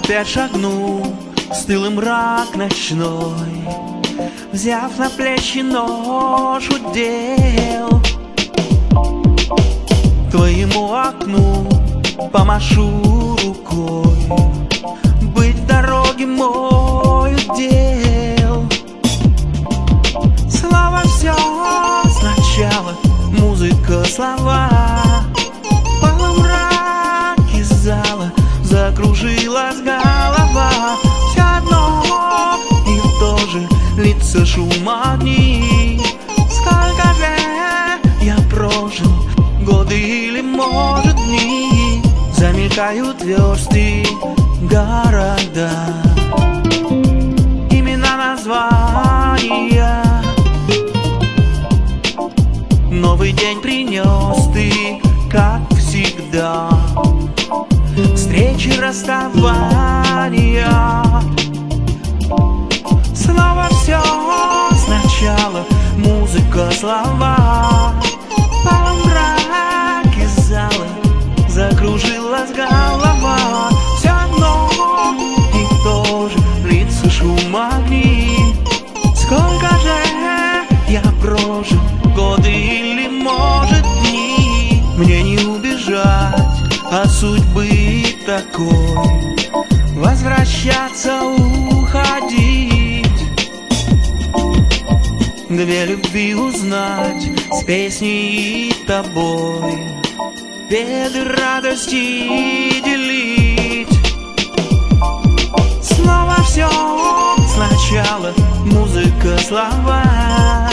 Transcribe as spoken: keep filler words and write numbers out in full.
опять шагнул в стылый мрак ночной, взяв на плечи ношу дел. Твоему окну помашу рукой, быть в дороге мой удел. Слова все сначала, музыка, слова. В полумраке зала закружилась голова. Все одно и то же, лица, шум, огни. Сколько же я прожил, годы или, может, дни. Замелькают версты, города, имена, названия. Новый день принес ты, как всегда, встречи, расставания. Снова все сначала, музыка, слова. В полумраке зала закружилась голова. Все одно и то же, лица, шум, огни. Сколько же я прожил, годы или, может, дни. Мне не убежать от судьбы такой, возвращаться, уходить. Две любви узнать с песней и тобой, беды, радости делить. Снова все сначала, музыка, слова.